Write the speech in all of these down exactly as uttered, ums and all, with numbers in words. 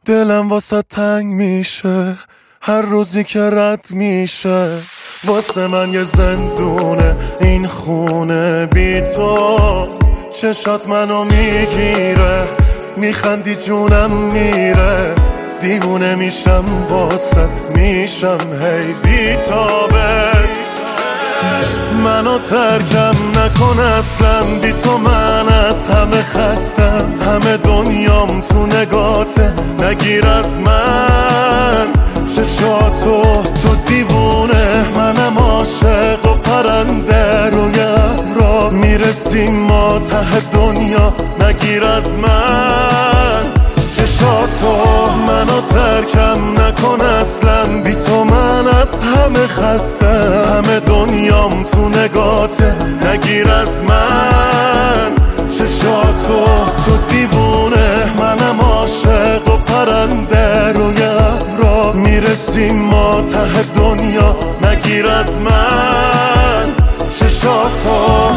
دلم واسه تنگ میشه هر روزی که رد میشه. واسه من یه زندونه این خونه بی تو. چشات منو میگیره میخندی جونم میره. دیوونه میشم باست میشم هی بی تابت. منو ترکم نکن اصلا بی تو من از همه خستم. همه دنیام تو نگاته نگیر از من چشاتو. تو دیوونه منم عاشق و پرنده روی ابرا میرسیم ما ته دنیا نگیر از من چشاتو. منو ترکم نکن اصلا بی تو من از همه خستم. همه دنیام تو نگاته نگیر از من چشاتو. تو دیوونه منم عاشق و پرنده روی ابرا میرسیم ما ته دنیا نگیر از من چشاتو.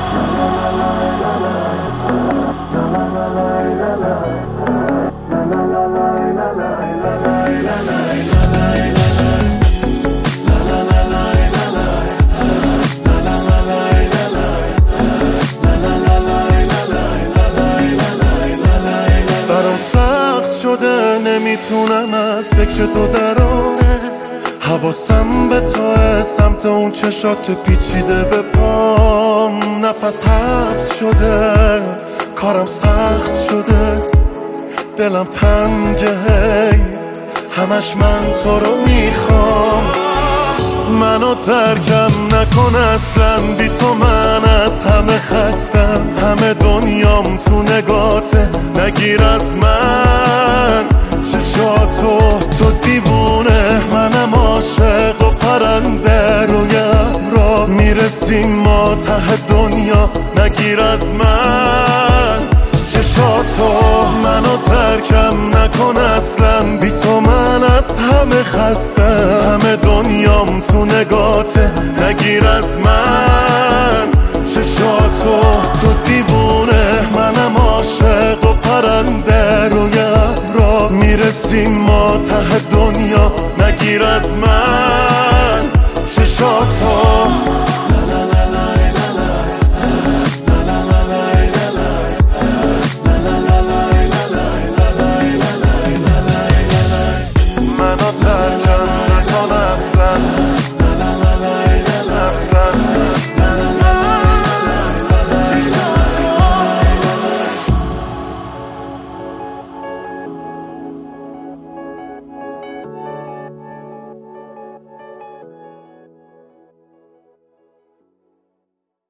شده نمیتونم از فکر تو درام. حواسم به توه سمت اون چشات که پیچیده به پام. نفس حبس شده کارم سخت شده دلم تنگه هی همش من تو رو میخوام. منو ترکم نکن اصلا بی تو من از همه خستم. همه دنیام تو نگاته نگیر از من چشاتو. تو دیوونه منم عاشق و پرنده روی ابرا میرسیم ما ته دنیا نگیر از من چشاتو. منو ترکم نکن اصلا بی تو من از همه خستم. همه دنیام تو نگاته نگیر از من چشاتو. تو دیوونه منم عاشق و پرنده روی ابرا میرسیم ما ته دنیا نگیر از من چشاتو.